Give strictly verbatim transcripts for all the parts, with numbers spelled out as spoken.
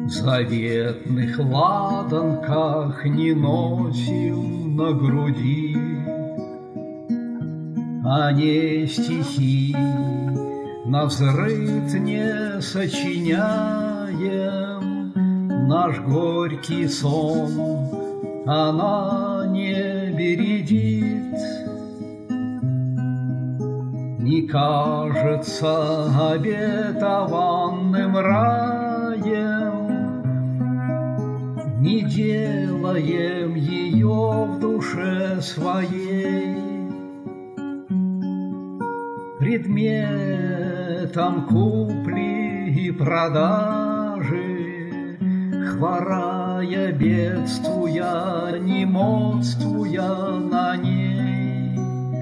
Заветных ладанках не носим на груди, а не стихи навзрыд не сочиняем. Наш горький сон она не бередит, не кажется обетованным раем. Не делаем ее в душе своей предметом купли и продажи, хворая, бедствуя, немодствуя на ней.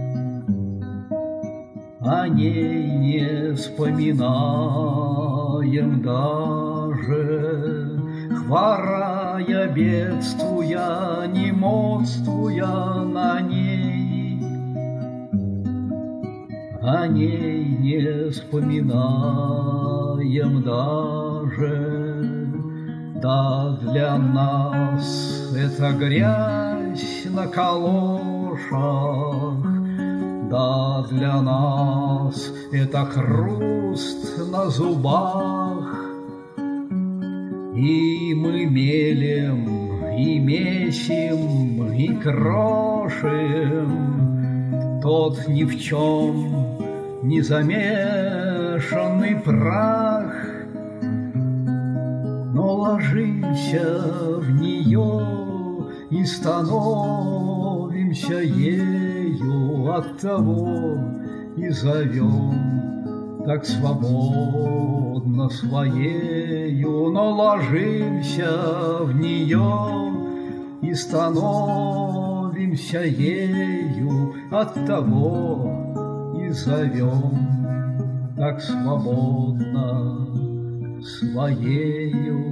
О ней не вспоминаем даже, хворая, бедствуя, немодствуя на ней. О ней не вспоминаем даже, да для нас это грязь на калошах, да для нас это хруст на зубах. И мы мелем, и месим, и крошим тот ни в чем не замешанный прах, но ложимся в нее и становимся ею, оттого и зовем так свободно своею, но ложимся в нее и становимся ею, оттого и зовем так свободно своею.